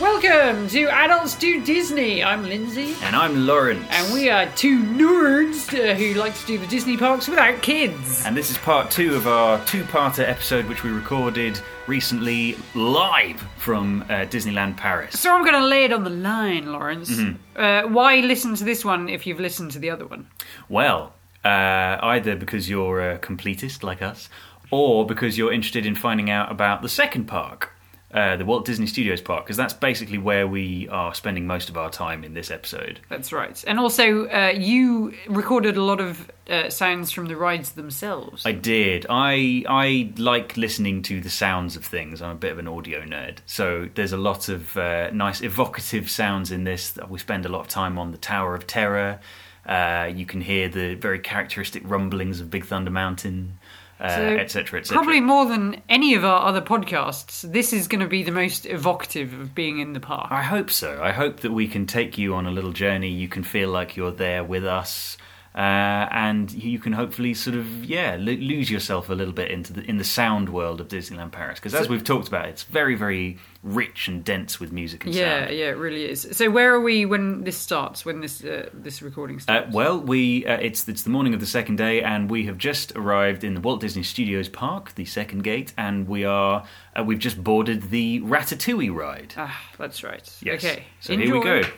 Welcome to Adults Do Disney. I'm Lindsay. And I'm Lawrence. And we are two nerds who like to do the Disney parks without kids. And this is part 2 of our two-parter episode, which we recorded recently live from Disneyland Paris. So I'm going to lay it on the line, Lawrence. Mm-hmm. Why listen to this one if you've listened to the other one? Well, either because you're a completist like us, or because you're interested in finding out about the second park. The Walt Disney Studios Park, because that's basically where we are spending most of our time in this episode. That's right. And also, you recorded a lot of sounds from the rides themselves. I did. I like listening to the sounds of things. I'm a bit of an audio nerd. So there's a lot of nice evocative sounds in this. We spend a lot of time on the Tower of Terror. You can hear the very characteristic rumblings of Big Thunder Mountain. Etc., etc. Probably more than any of our other podcasts, this is going to be the most evocative of being in the park. I hope so. I hope that we can take you on a little journey. You can feel like you're there with us, and you can hopefully sort of lose yourself a little bit in the sound world of Disneyland Paris. Because as we've talked about, it's very, very rich and dense with music and sound. Yeah, it really is. So where are we when this starts? When this recording starts? It's the morning of the second day, and we have just arrived in the Walt Disney Studios Park, the second gate, and we've just boarded the Ratatouille ride. Ah, that's right. Yes. Okay, So enjoy. here we go.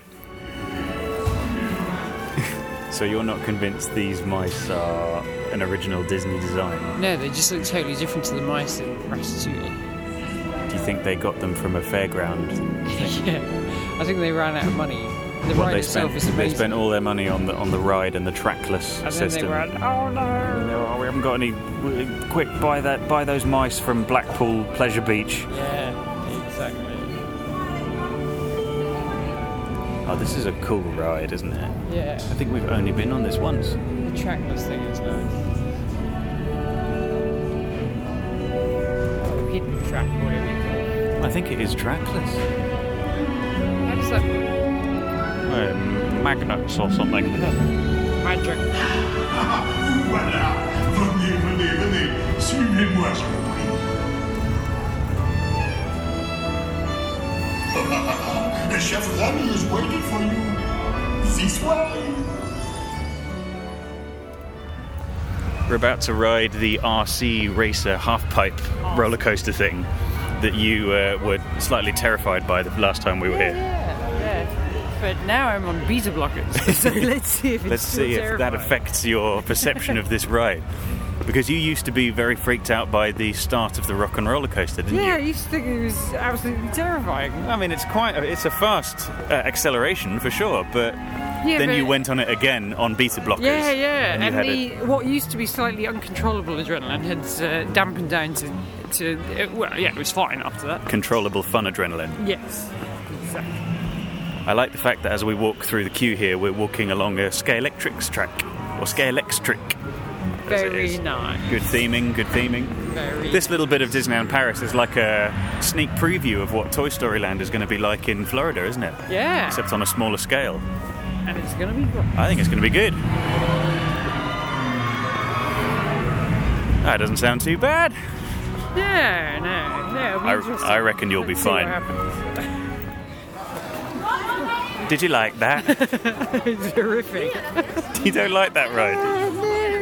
So you're not convinced these mice are an original Disney design? No, they just look totally different to the mice in Ratatouille. Do you think they got them from a fairground thing? Yeah, I think they ran out of money. The ride itself is amazing. They spent all their money on the ride and the trackless and system. Then they ran, oh no! Oh, we haven't got any. Quick, buy those mice from Blackpool Pleasure Beach. Yeah, exactly. Oh, this is a cool ride, isn't it? Yeah. I think we've only been on this once. The trackless thing is nice. Oh, hidden track, whatever you call it. I think it is trackless. How does that work? Magnets or something. Magic. Voilà. Venez. Suivez-moi, je vous prie. Chef Remy is waiting for you. This way. We're about to ride the RC Racer half-pipe roller coaster thing that you were slightly terrified by the last time we were here. Yeah. But now I'm on beta blockers, so let's see if it's that affects your perception of this ride. Because you used to be very freaked out by the start of the Rock and Roller Coaster, didn't you? Yeah, I used to think it was absolutely terrifying. I mean, it's a fast acceleration for sure, but you went on it again on beta blockers. Yeah. And what used to be slightly uncontrollable adrenaline had dampened down to it was fine after that. Controllable fun adrenaline. Yes, exactly. I like the fact that as we walk through the queue here, we're walking along a Scalextric track, or Scalextric. Very nice. Good theming. This little bit of Disneyland Paris is like a sneak preview of what Toy Story Land is going to be like in Florida, isn't it? Yeah. Except on a smaller scale. And it's going to be good. I think it's going to be good. That doesn't sound too bad. No. I reckon you'll be fine. Did you like that? It's horrific. You don't like that ride?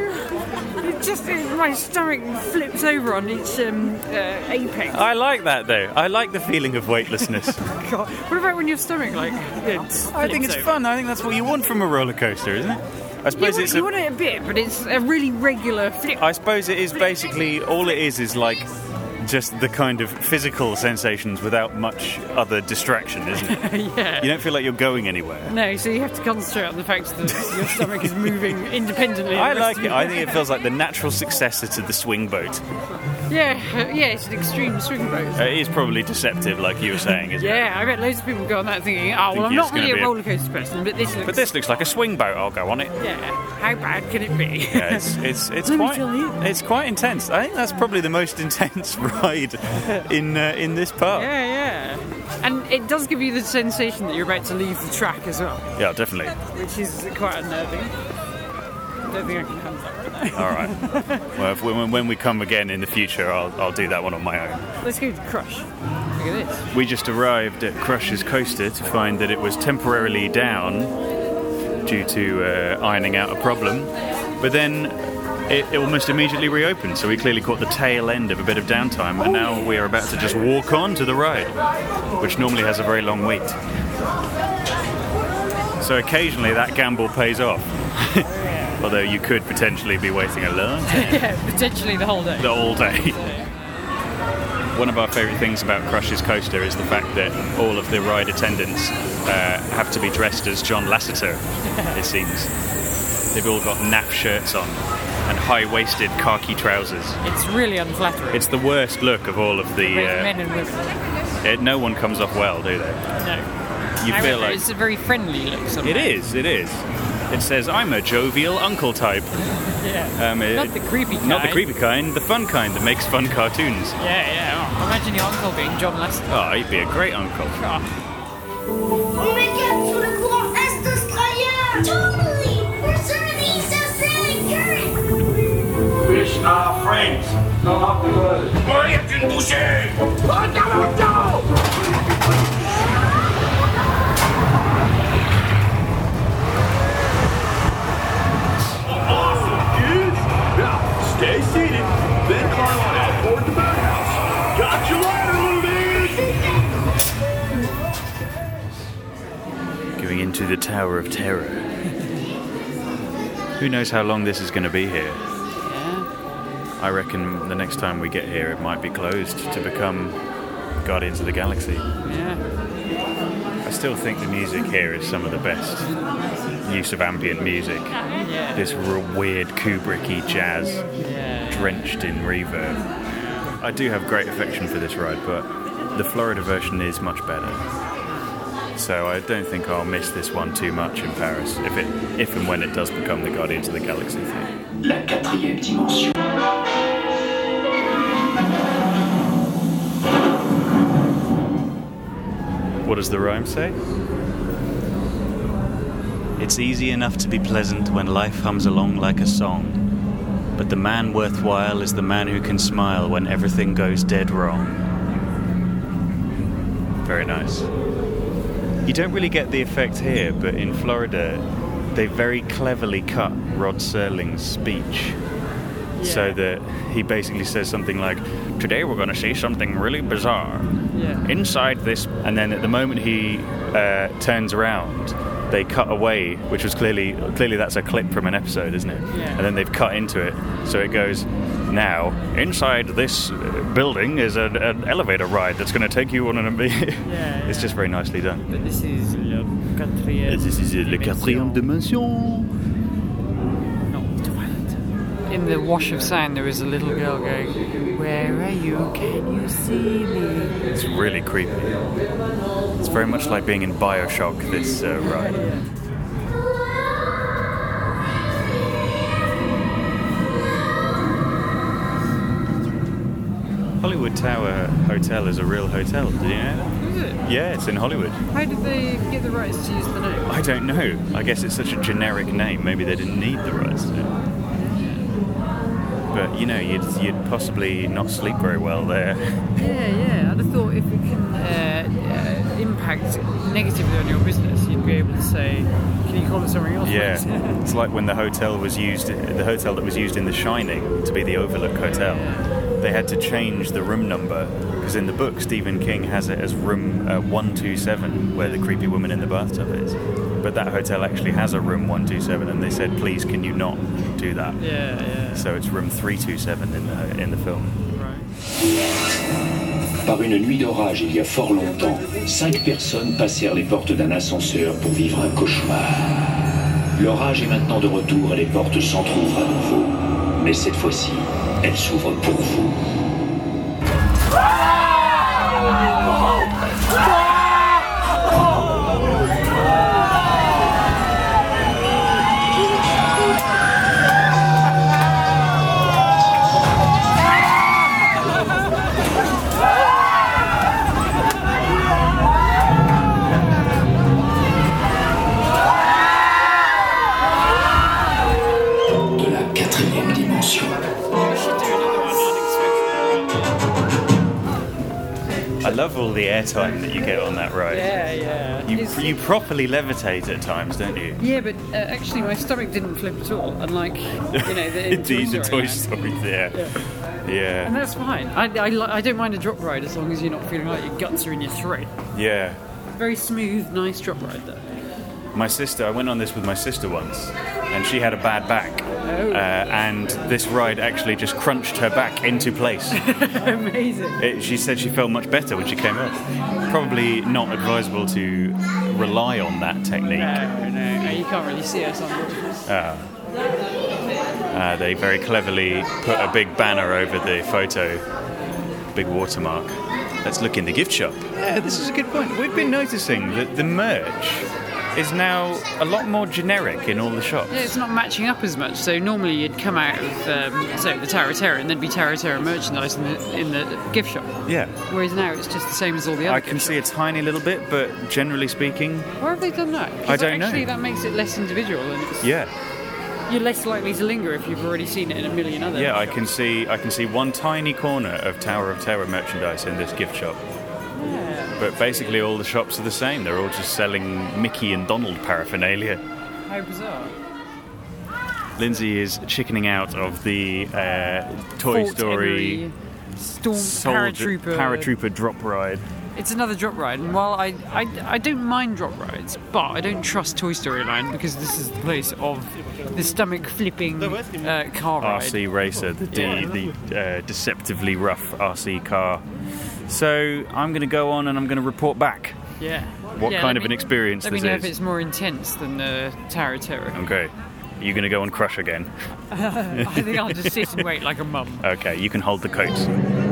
My stomach flips over on each apex. I like that though. I like the feeling of weightlessness. God. What about when your stomach I think it's fun. I think that's what you want from a roller coaster, isn't it? I suppose you want it a bit, but it's a really regular flip. I suppose it is basically all it is like just the kind of physical sensations without much other distraction, isn't it? Yeah. You don't feel like you're going anywhere. No, so you have to concentrate on the fact that your stomach is moving independently. I like it. I think it feels like the natural successor to the swing boat. Yeah, it's an extreme swing boat. It is probably deceptive, like you were saying, isn't it? Yeah, I bet loads of people go on that thinking, I'm not really a roller coaster person, but this looks like a swing boat. I'll go on it. Yeah, how bad can it be? Yeah, it's quite intense. I think that's probably the most intense ride in this park. Yeah. And it does give you the sensation that you're about to leave the track as well. Yeah, definitely. Which is quite unnerving. I don't think I can handle that right now. All right. Well, when we come again in the future, I'll do that one on my own. Let's go to Crush. Look at this. We just arrived at Crush's Coaster to find that it was temporarily down due to ironing out a problem, but then it almost immediately reopened, so we clearly caught the tail end of a bit of downtime, and now we are about to just walk on to the ride, which normally has a very long wait. So occasionally that gamble pays off. Although you could potentially be waiting a long time. Yeah, potentially the whole day. The whole day. One of our favourite things about Crush's Coaster is the fact that all of the ride attendants have to be dressed as John Lasseter, it seems. They've all got naff shirts on and high-waisted khaki trousers. It's really unflattering. It's the worst look of all of the... men and women. No one comes off well, do they? No. You feel like... It's a very friendly look sometimes. It is. It says, I'm a jovial uncle type. Yeah. Not the creepy kind. Not the creepy kind, the fun kind that makes fun cartoons. Yeah. Oh, imagine your uncle being John Lasseter. Oh, he'd be a great uncle. On m'écarte sous le courant est australien. Totally! We're serving East Australian current. Fish are friends, not brothers. Moi, y a qu'une bouchée! Stay seated, then climb on out toward the boathouse. Got you later, little dude! Going into the Tower of Terror. Who knows how long this is going to be here? Yeah. I reckon the next time we get here it might be closed to become Guardians of the Galaxy. Yeah. I still think the music here is some of the best use of ambient music. Yeah. This weird Kubrick-y jazz drenched in reverb. I do have great affection for this ride, but the Florida version is much better. So I don't think I'll miss this one too much in Paris, if and when it does become the Guardians of the Galaxy thing. La quatrième dimension. What does the rhyme say? It's easy enough to be pleasant when life hums along like a song. But the man worthwhile is the man who can smile when everything goes dead wrong. Very nice. You don't really get the effect here, but in Florida, they very cleverly cut Rod Serling's speech. So that he basically says something like, today we're going to see something really bizarre. Yeah. Inside this... And then at the moment he turns around, they cut away, which was clearly that's a clip from an episode, isn't it? Yeah. And then they've cut into it. So it goes, now, inside this building is an elevator ride that's going to take you on an... It's just very nicely done. But this is le quatrième. This is le quatrième dimension. In the wash of sand, there is a little girl going, "Where are you? Can you see me?" It's really creepy. It's very much like being in Bioshock, this ride. Hollywood Tower Hotel is a real hotel, did you know that? Is it? Yeah, it's in Hollywood. How did they get the rights to use the name? I don't know. I guess it's such a generic name, maybe they didn't need the rights to it. But, you know, you'd possibly not sleep very well there. Yeah. I'd have thought if it can impact negatively on your business, you'd be able to say, can you call it something else? Yeah, please? it's like when the hotel that was used in The Shining to be the Overlook Hotel. They had to change the room number because in the book Stephen King has it as room 127, where the creepy woman in the bathtub is. But that hotel actually has a room 127, and they said, please, can you not do that? Yeah. So it's room 327 in the film. Right. Par une nuit d'orage il y a fort longtemps, 5 personnes passèrent les portes d'un ascenseur pour vivre un cauchemar. L'orage est maintenant de retour et les portes s'entr'ouvrent à nouveau. Mais cette fois-ci, elles s'ouvrent pour vous. airtime that you get on that ride. Yeah. You properly levitate at times, don't you? Yeah, but actually my stomach didn't flip at all, unlike, the Toy Story, yeah. And that's fine. I don't mind a drop ride as long as you're not feeling like your guts are in your throat. Yeah. Very smooth, nice drop ride though. I went on this with my sister once, and she had a bad back. And this ride actually just crunched her back into place. Amazing. She said she felt much better when she came up. Probably not advisable to rely on that technique. No, you can't really see us on the They very cleverly put a big banner over the photo, big watermark. Let's look in the gift shop. Yeah, this is a good point. We've been noticing that the merch is now a lot more generic in all the shops. Yeah, it's not matching up as much. So normally you'd come out of, say, the Tower of Terror, and there'd be Tower of Terror merchandise in the gift shop. Yeah. Whereas now it's just the same as all the other. I can see a tiny little bit, but generally speaking, why have they done that? I don't know. Actually, that makes it less individual, and it's, you're less likely to linger if you've already seen it in a million other. Yeah, shops. I can see one tiny corner of Tower of Terror merchandise in this gift shop. Yeah. But basically all the shops are the same. They're all just selling Mickey and Donald paraphernalia. How bizarre. Lindsay is chickening out of the Toy Fort Story Henry, Storm paratrooper drop ride. It's another drop ride, and while I don't mind drop rides, but I don't trust Toy Story Land because this is the place of the stomach flipping car ride. RC Racer, the deceptively rough RC car. So I'm going to go on and I'm going to report back. Yeah. What kind of an experience this this is. Let me know is. if it's more intense than the Tower of Terror. Okay. Are you going to go on Crush again? I think I'll just sit and wait like a mum. Okay, you can hold the coats.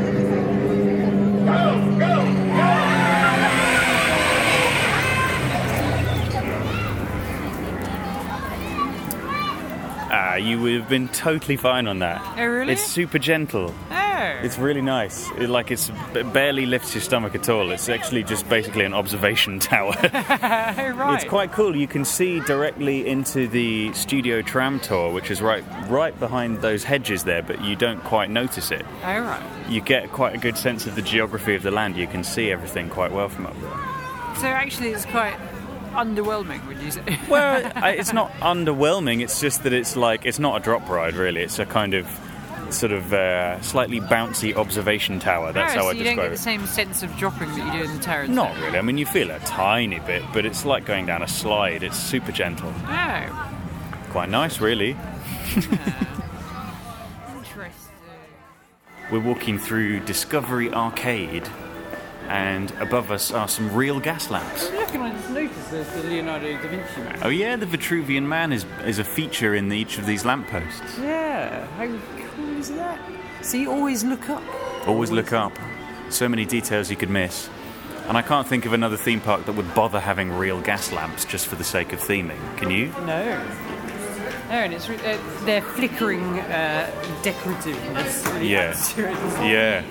You would have been totally fine on that. Oh, really? It's super gentle. Oh. It's really nice. It barely lifts your stomach at all. It's actually just basically an observation tower. Right. It's quite cool. You can see directly into the studio tram tour, which is right behind those hedges there, but you don't quite notice it. Oh, right. You get quite a good sense of the geography of the land. You can see everything quite well from up there. So actually it's quite underwhelming, would you say? Well, it's not underwhelming. It's just that it's not a drop ride, really. It's a kind of sort of slightly bouncy observation tower. That's how I you describe don't get it. the same sense of dropping that you do in the Tower. Not really. I mean, you feel a tiny bit, but it's like going down a slide. It's super gentle. Oh. Quite nice, really. Interesting. We're walking through Discovery Arcade, and above us are some real gas lamps. Look, and I just noticed there's the Leonardo da Vinci man. Oh yeah, the Vitruvian Man is a feature in each of these lampposts. Yeah, how cool is that? So you always look up. Always look up. So many details you could miss. And I can't think of another theme park that would bother having real gas lamps just for the sake of theming. Can you? No. No, and it's their flickering decorativeness. Really adds to it. Yeah.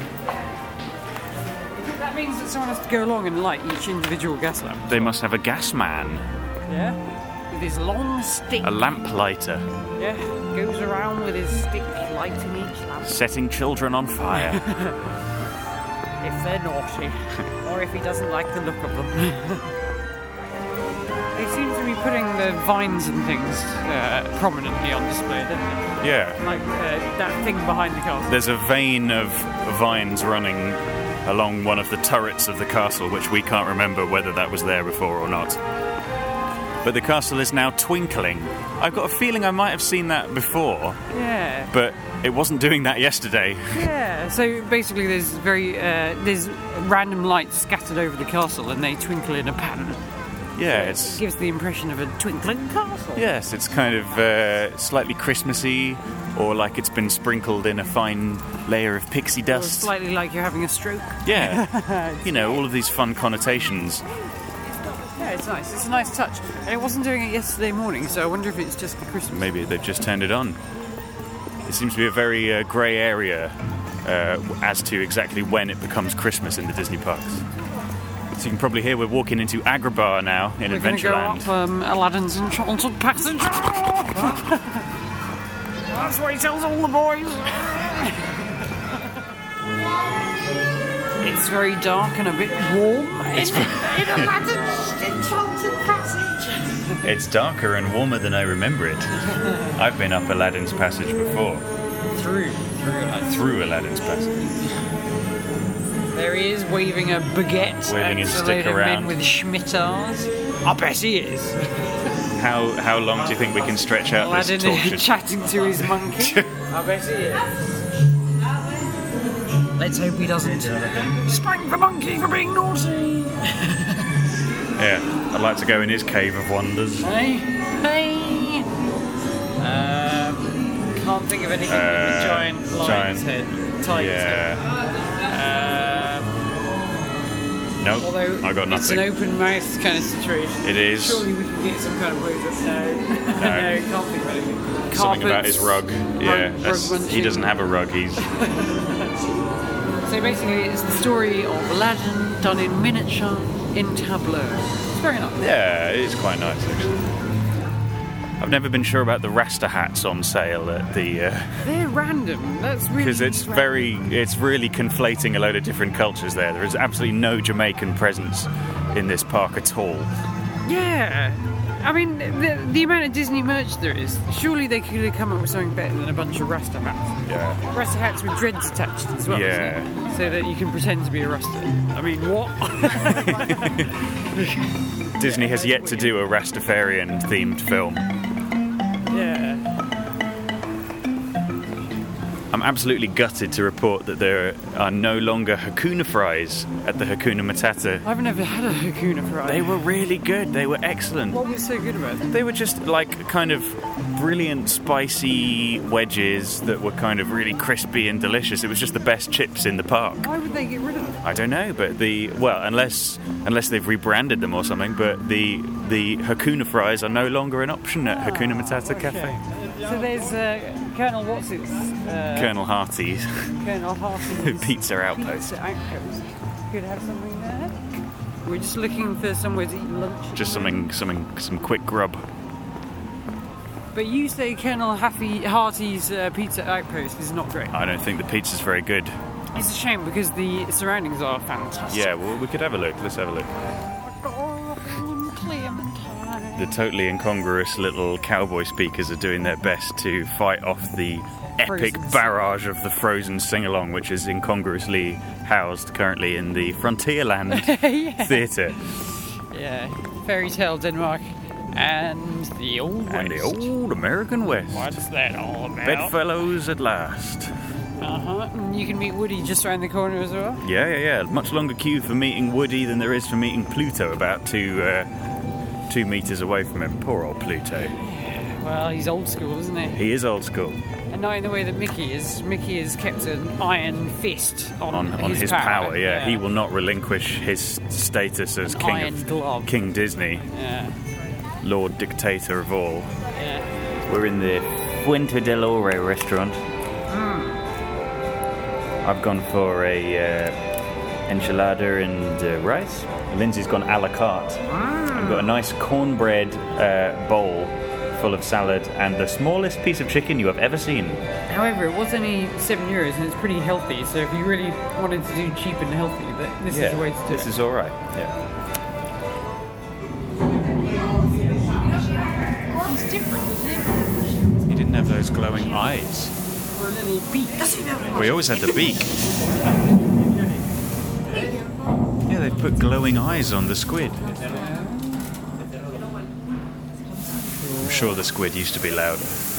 That means that someone has to go along and light each individual gas lamp. They must have a gas man. Yeah. With his long stick. A lamp lighter. Yeah. Goes around with his stick lighting each lamp. Setting children on fire. If they're naughty. Or if he doesn't like the look of them. They seem to be putting the vines and things prominently on display, don't they? Yeah. Like that thing behind the castle. There's a vein of vines running along one of the turrets of the castle, which we can't remember whether that was there before or not. But the castle is now twinkling. I've got a feeling I might have seen that before. Yeah. But it wasn't doing that yesterday. Yeah. So basically, there's random lights scattered over the castle, and they twinkle in a pattern. Yeah, It gives the impression of a twinkling castle. Yes, it's kind of slightly Christmassy, or like it's been sprinkled in a fine layer of pixie Or dust. slightly like you're having a stroke. Yeah. You know, all of these fun connotations. Yeah, it's nice. It's a nice touch. And it wasn't doing it yesterday morning, so I wonder if it's just the Christmas. Maybe they've just turned it on. It seems to be a very grey area as to exactly when it becomes Christmas in the Disney parks. So you can probably hear we're walking into Agrabah now in We're Adventureland. Go up Aladdin's Enchanted Passage. That's what he tells all the boys. It's very dark and a bit warm in Aladdin's enchanted passage. It's darker and warmer than I remember it. I've been up Aladdin's passage before. Through Aladdin's passage. There he is, waving a baguette Waving at his a stick load of around. men with schmittars. I bet he is. How long do you think we can stretch out Aladdin this torture? chatting to his monkey. I bet he is. Let's hope he doesn't spank the monkey for being naughty. Yeah, I'd like to go in his cave of wonders. Hey. Can't think of anything with a giant lion's head. Tiger's head. Nope, Although I got it's an nothing. open mouth kind of situation. It is. Surely we can get some kind of close-up. No. No, can't think of anything. Something about his rug. Yeah, rug he munching. doesn't have a rug. He's So basically, it's the story of Aladdin done in miniature in tableau. It's very nice. yeah, it is quite nice actually. I've never been sure about the Rasta hats on sale at the They're random. That's really because it's really conflating a load of different cultures there. There is absolutely no Jamaican presence in this park at all. Yeah. I mean, the amount of Disney merch there is, surely they could have come up with something better than a bunch of Rasta hats. Yeah. Rasta hats with dreads attached as well, Yeah. isn't it? So that you can pretend to be a Rasta. I mean, what? Disney has yet to do a Rastafarian themed film. Yeah. I'm absolutely gutted to report that there are no longer Hakuna fries at the Hakuna Matata. I've never had a Hakuna fry. They were really good. They were excellent. What was so good about them? They were just like kind of brilliant spicy wedges that were kind of really crispy and delicious. It was just the best chips in the park. Why would they get rid of them? I don't know, but unless they've rebranded them or something, but the Hakuna fries are no longer an option at Hakuna Matata Cafe. So there's Colonel What's-Its. Colonel Harty's Colonel Hartley's Pizza Outpost. Pizza Outpost. Could have something there. We're just looking for somewhere to eat lunch. Just some quick grub. But you say Colonel Harty's Pizza Outpost is not great. I don't think the pizza's very good. It's a shame because the surroundings are fantastic. Yeah, well, we could have a look. Let's have a look. Clementine. The totally incongruous little cowboy speakers are doing their best to fight off the epic Frozen barrage of the Frozen sing-along, which is incongruously housed currently in the Frontierland Theatre. Yeah, Fairy Tale Denmark and the Old West. And the old American West. What's that all about? Bedfellows at last. And you can meet Woody just around the corner as well. Yeah. Much longer queue for meeting Woody than there is for meeting Pluto, about 2 meters away from him. Poor old Pluto. Well, he's old school, isn't he? He is old school. And not in the way that Mickey is. Mickey has kept an iron fist on his power. Yeah. He will not relinquish his status as Iron glove. King Disney, Yeah. Lord Dictator of all. Yeah. We're in the Fuente del Ore restaurant. I've gone for a enchilada and rice. Lindsay's gone a la carte. I've got a nice cornbread bowl full of salad and the smallest piece of chicken you have ever seen. However, it was only €7 and it's pretty healthy. So if you really wanted to do cheap and healthy, this is the way to do This it. is all right. Yeah. It's different, isn't it? He didn't have those glowing eyes. For a little beak. We always had the beak. Yeah, they put glowing eyes on the squid. I'm sure the squid used to be louder.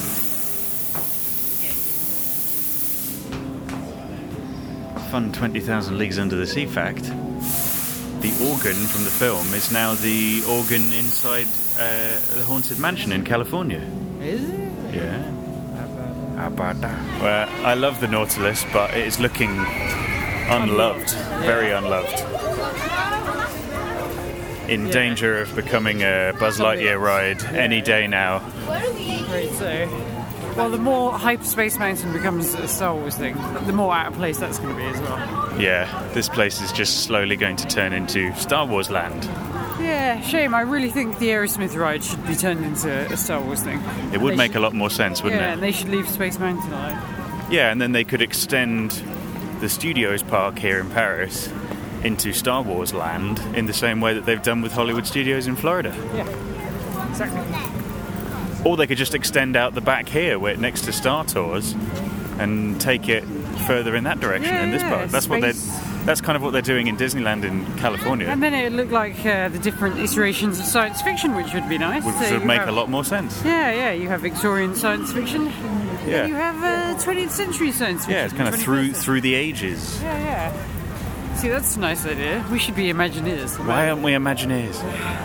Fun 20,000 Leagues Under the Sea fact. The organ from the film is now the organ inside the Haunted Mansion in California. Is it? Yeah. How about that? Well, I love the Nautilus, but it is looking unloved. Very unloved. In danger of becoming a Buzz Lightyear ride any day now. Great, so... Well, the more Hyperspace Mountain becomes a Star Wars thing, the more out of place that's going to be as well. Yeah, this place is just slowly going to turn into Star Wars land. Yeah, shame. I really think the Aerosmith ride should be turned into a Star Wars thing. It would They make should- a lot more sense, wouldn't Yeah, it? and they should leave Space Mountain alone. Yeah, and then they could extend the Studios Park here in Paris into Star Wars land in the same way that they've done with Hollywood Studios in Florida. Yeah, exactly. Or they could just extend out the back here, where next to Star Tours, and take it further in that direction in this park. That's kind of what they're doing in Disneyland in California. And then it would look like the different iterations of science fiction, which would be nice. Which So would you make have- a lot more sense. Yeah, you have Victorian science fiction. Yeah. And you have 20th century science fiction. Yeah, it's kind of 21st through the ages. Yeah. See, that's a nice idea. We should be Imagineers. Why aren't we Imagineers?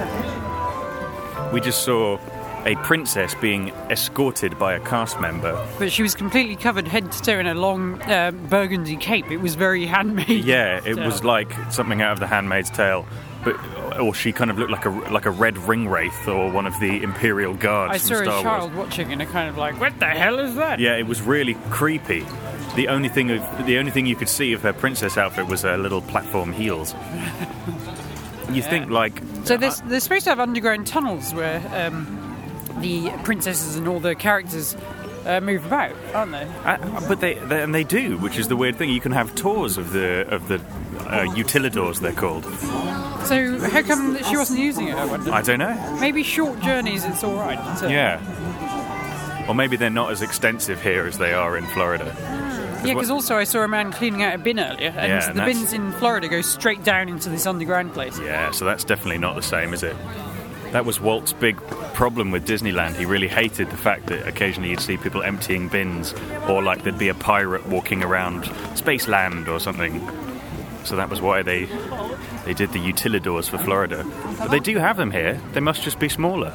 We just saw a princess being escorted by a cast member. But she was completely covered head to toe in a long burgundy cape. It was very handmade. Yeah, it was like something out of The Handmaid's Tale, or she kind of looked like a red ring wraith or one of the Imperial Guards I from saw Star a Wars. child watching and kind of like, what the hell is that? Yeah, it was really creepy. The only thing you could see of her princess outfit was her little platform heels. You think like So they're supposed to have underground tunnels where the princesses and all the characters move about, aren't they? but they do, which is the weird thing. You can have tours of the utilidors, they're called. So how come that she wasn't using it, I wonder? I don't know. Maybe short journeys it's alright. Yeah. Or maybe they're not as extensive here as they are in Florida. Yeah, because also I saw a man cleaning out a bin earlier, and Yeah, and the that's- bins in Florida go straight down into this underground place. Yeah, so that's definitely not the same, is it? That was Walt's big problem with Disneyland. He really hated the fact that occasionally you'd see people emptying bins, or like there'd be a pirate walking around Spaceland or something. So that was why they did the utilidors for Florida. But they do have them here. They must just be smaller.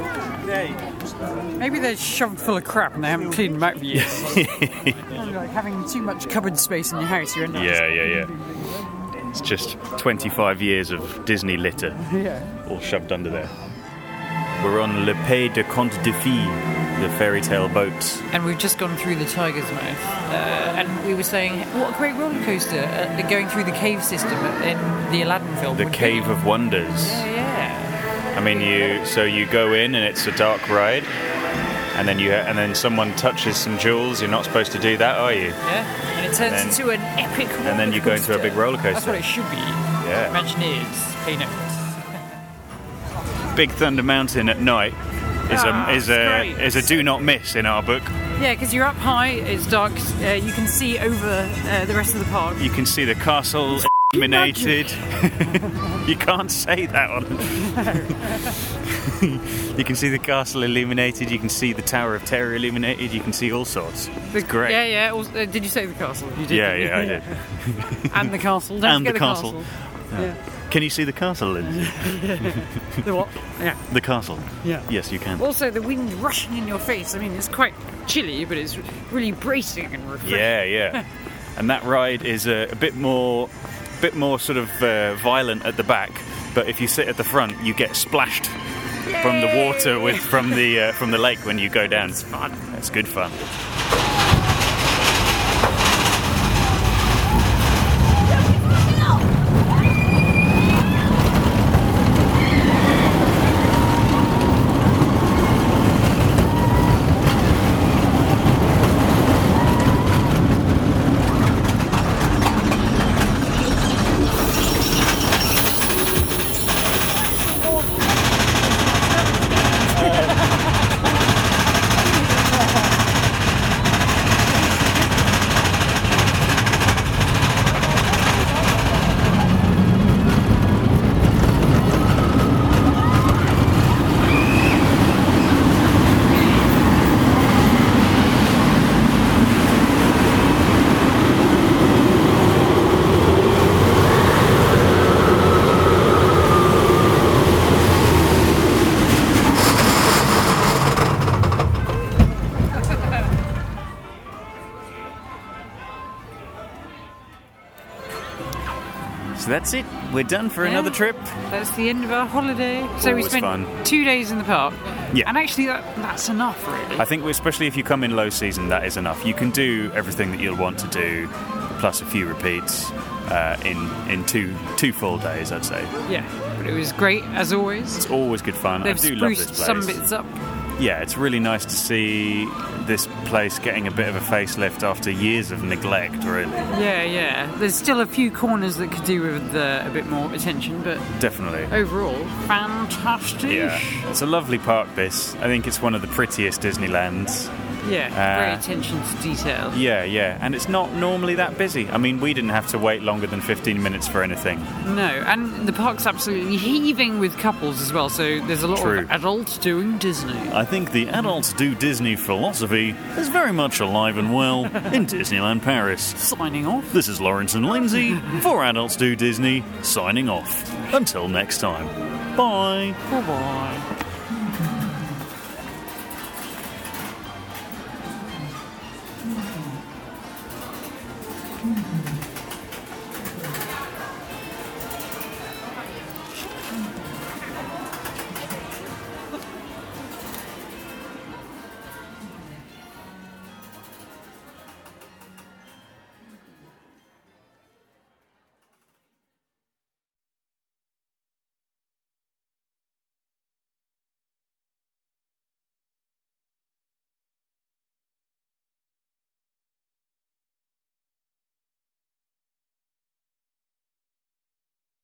Maybe they're shoved full of crap and they haven't cleaned them out for years. Like having too much cupboard space in your house, you end up Yeah. It's just 25 years of Disney litter, all shoved under there. We're on Le Pays de Contes de Fées, the fairy tale boats. And we've just gone through the Tiger's Mouth, and we were saying, what a great roller coaster, going through the cave system in the Aladdin film. The Cave of Wonders. Yeah. I mean, you go in and it's a dark ride, and then someone touches some jewels. You're not supposed to do that, are you? Yeah, and it turns into an epic roller And then you go into a big roller coaster. That's what it should be. Yeah. Imagineers, pay notes. Big Thunder Mountain at night is a do not miss in our book. Yeah, because you're up high, it's dark, you can see over the rest of the park. You can see the castle illuminated. You can't say that one. You can see the castle illuminated. You can see the Tower of Terror illuminated. You can see all sorts. It's great. Yeah. Also, did you say the castle? You did. Yeah, I did. And the castle. Don't And forget the castle. Yeah. Can you see the castle, Lindsay? The what? Yeah. The castle. Yeah. Yes, you can. Also, the wind rushing in your face. I mean, it's quite chilly, but it's really bracing and refreshing. Yeah. And that ride is a bit more sort of violent at the back. But if you sit at the front, you get splashed from the water from the lake when you go down. It's fun. It's good fun. So that's it. We're done for another trip. That's the end of our holiday. So we Always spent fun. 2 days in the park. Yeah. And actually, that's enough, really. I think, especially if you come in low season, that is enough. You can do everything that you'll want to do, plus a few repeats in two full days, I'd say. Yeah. But it was great, as always. It's always good fun. They've I do love this spruced place. some bits up. yeah, it's really nice to see this place getting a bit of a facelift after years of neglect, really. Yeah. There's still a few corners that could do with a bit more attention, but Definitely. overall, fantastic. Yeah, it's a lovely park, this. I think it's one of the prettiest Disneylands. Yeah, great attention to detail. Yeah, and it's not normally that busy. I mean, we didn't have to wait longer than 15 minutes for anything. No, and the park's absolutely heaving with couples as well, so there's a lot True. of adults doing Disney. I think the adults do Disney philosophy is very much alive and well in Disneyland Paris. Signing off. This is Lawrence and Lindsay for Adults Do Disney, signing off. Until next time. Bye. Bye-bye.